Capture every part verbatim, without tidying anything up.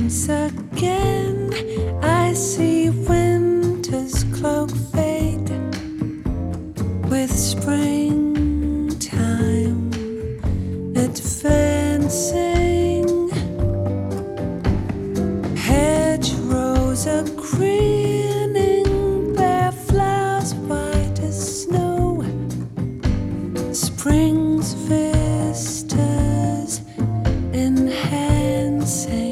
Once again, I see winter's cloak fade with springtime advancing. Hedgerows are greening, bare flowers white as snow. Spring's vistas enhancing.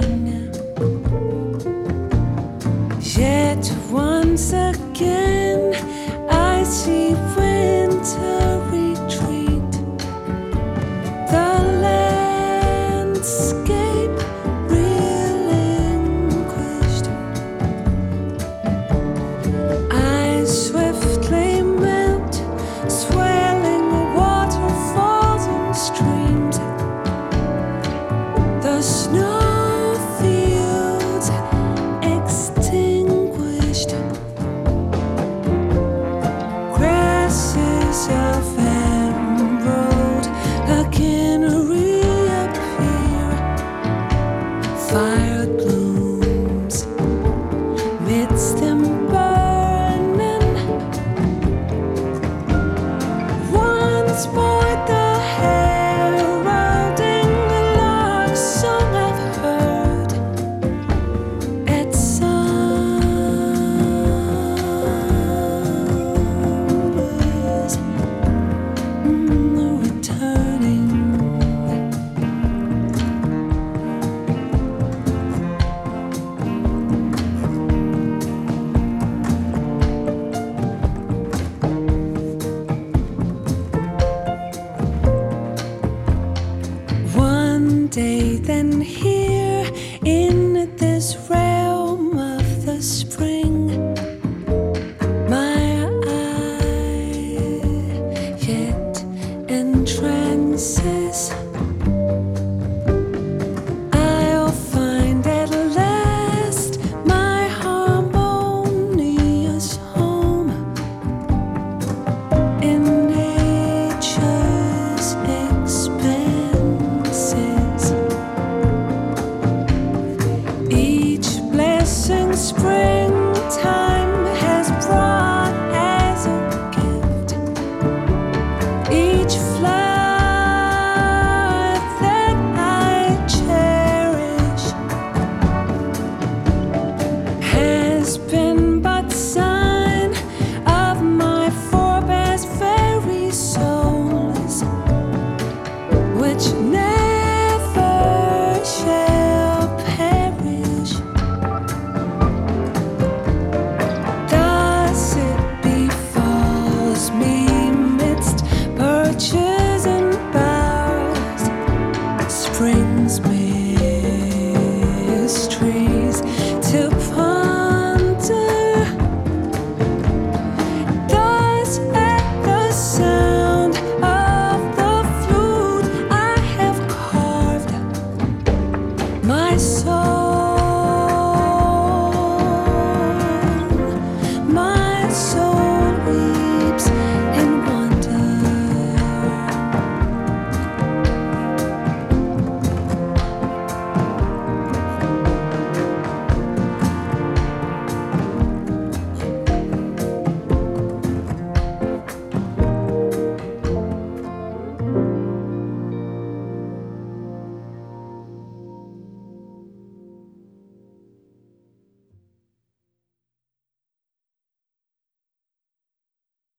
Yet once again I see winter retreat. The landscape relinquished. I swiftly melt, swelling waterfalls and streams. The snowfields extinguished. Grasses of emerald again reappear. Fire glooms midst them burning. Once more the heralding lark song I've heard at summer's mm, returning. One day, then here in this realm of the spring, my eye yet entrances. I'll find at last my harmonious home in nature's expanses. Each blessing springtime has brought as a gift. Each flower that I cherish has been but sign of my forebears' very souls, which never shall perish. Thus it befalls me midst birches and boughs, spring's mysteries to ponder. Thus at the sound of the flute I have carved my soul